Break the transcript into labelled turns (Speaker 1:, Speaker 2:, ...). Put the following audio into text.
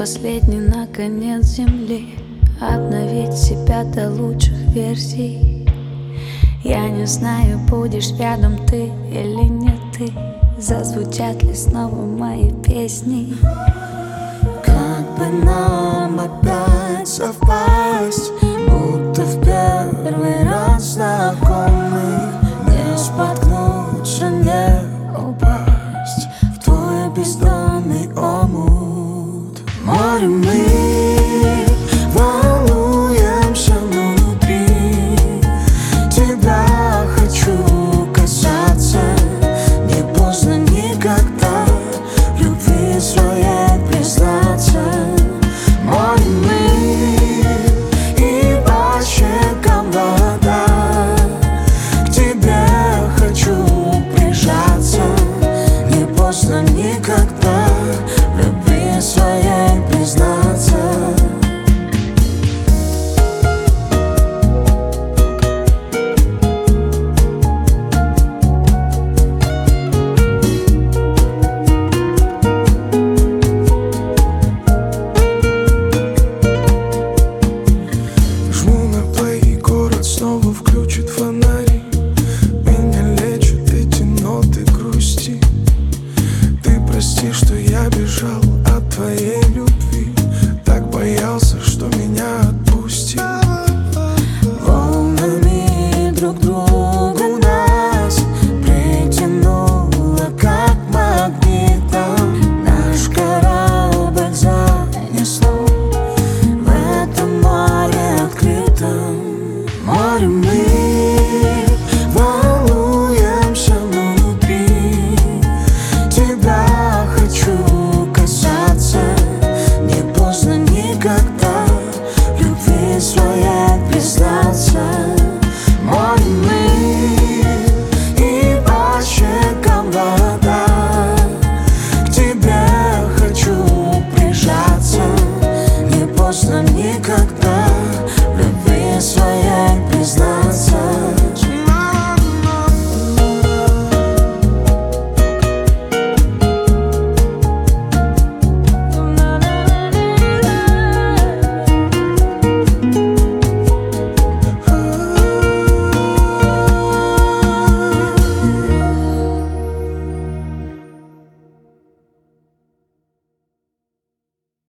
Speaker 1: последний наконец земли, обновить себя до лучших версий. Я не знаю, будешь рядом ты или не ты, зазвучат ли снова мои песни.
Speaker 2: Как бы нам опять совпасть, будто в первый раз знакомый, не споткнуться, не упасть в твой бездонный омут. Море мы волнуемся внутри, тебя хочу касаться, не поздно никогда.